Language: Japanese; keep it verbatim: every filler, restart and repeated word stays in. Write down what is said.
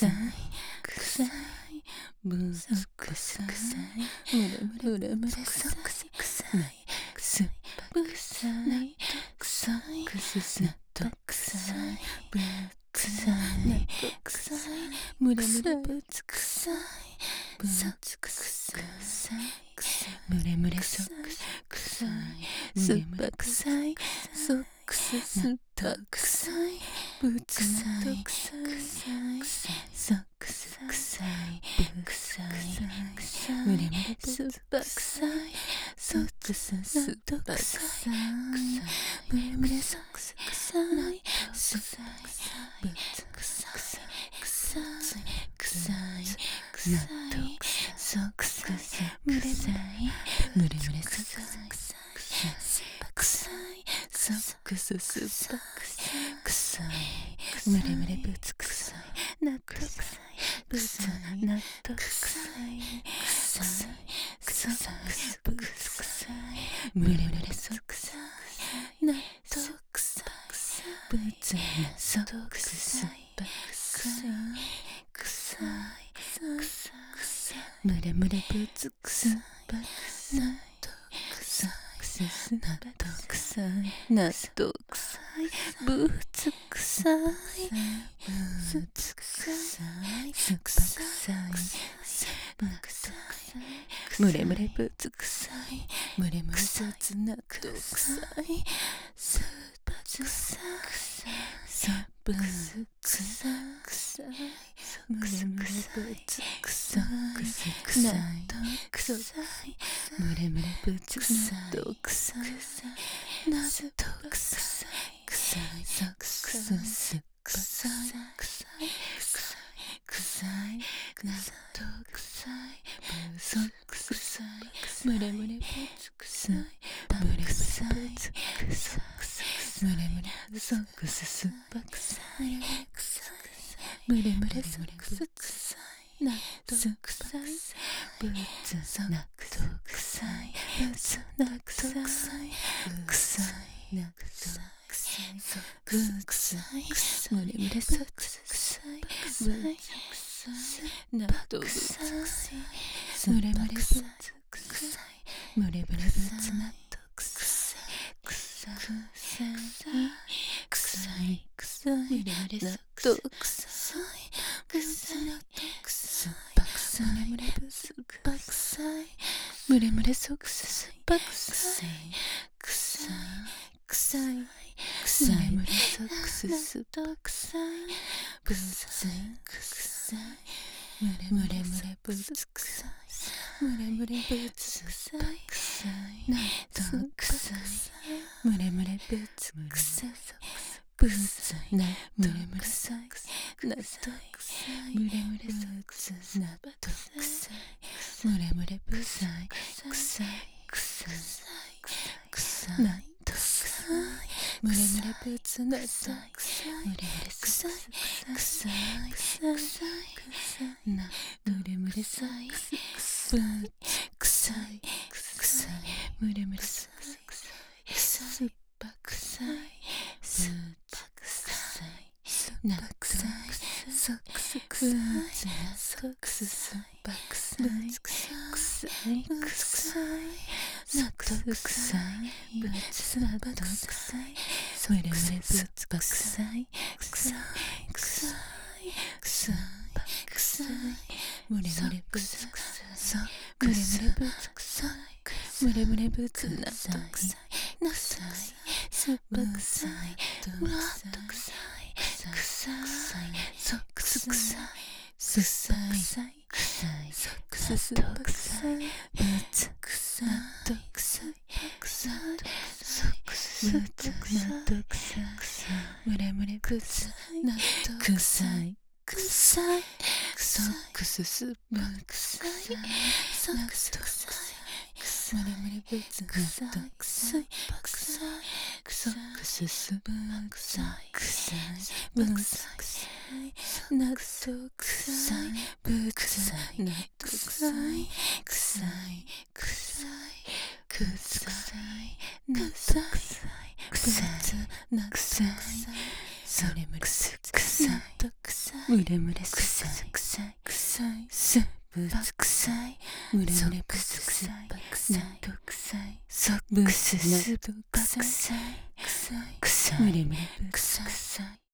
臭い臭いぶつくさいむれむれむれそくさ臭いすっぱくさい臭いくすすっとくさいぶつくさいなっとくさいむれむれぶつくさいぶつくさいむれむれそくさいすっぱくさいそくすすっぱくさいぶつくさいくさいそくすくさいぶくさいむれむれすっぱくさいそくすすっぱくさいむれむれそくすくさいすっぱくさいぶつくさいくさいくさいくさいそくすくさいむれむれむれむれそくすくさいすっぱくさいそくすすっぱくさいむれむれぶつくさいなっとくさいぶつなっとくさいくさいくさいぶつくさいむれむれそくさいなっとくさいぶつなそくすっぱくさいくさいくさいむれむれぶつくさいなっとくさいなっとくさいなっとくさいぶつくさいぶつくさいすっぱくさいすっぱくさいむれむれぶつくさいむれむれぶつなっとくさいすっぱくさいすっぱくさいむれむれぶつくさいなっとくさいむれむれぶつくさいくさいなっとくさいくさいさくさいすっぱくさいくさいくさいなっとくさいぶそくさいむれむれぶつくさいむれむれぶつくさいむれむれそくすすっぱくさいむれむれそくすくさいなっとくさいぶつなっとくさいぶつなっとくさいくさいなっとくさいそくさいむれむれそくさいぶつくさいなっとくさいむれむれぶつくさいむれむれぶつなっとくさいくさいくさいくさいむれむれなっとくさいくさいなっとくさいばくさいむれむれぶつばくさいむれむれそくさいばくさいくさいくさいくさいむれむれそくすばくさいぶさいくさいむれむれむれぶつくさいむれむれぶつくさいくさいなっとくさいむれむれぶつくさいぶさいなむれむれさいなっとくさいむれむれそくさいなっとくさいむれむれぶさいくさいくさいくさいなっとくさいむれむれぶつなっとくさいむれむれくさいくさいくさいくさいなむれむれさいくさいくさいくさいむれむれさいくさいすっぱくさいすっぱくさいなくさいそくすくさいそくすすっぱくさいくさいくさいなくすくさいぶつなっとくさいそれむれぶつくさいくさいくさいくさいくさいむれむれぶつくさいむれむれぶつくさいむれむれぶつなっとくさいなくさいすっぱくさいむらっとくさいくさいそくすくさいすっさいくさいそくすすっぱくさいぶつくさいとくさいくさいそくすぶつなっとくさいむれむれぶつなっとくさいくさいそくすすっぱくさいそくすくさいむれむれぶつなっとくさいくさいくそくすすぶくさいくさいぶくさいなっとくさいぶくさいなっとくさいくさいくさいくさいなっとくさいくさいなっとくさいそれむれくすくさいむれむれくさいくさいくさいすぶつくさいむれむれくすくさいくさいとくさいそぶすすばくさいくさいくさいむれむれくさい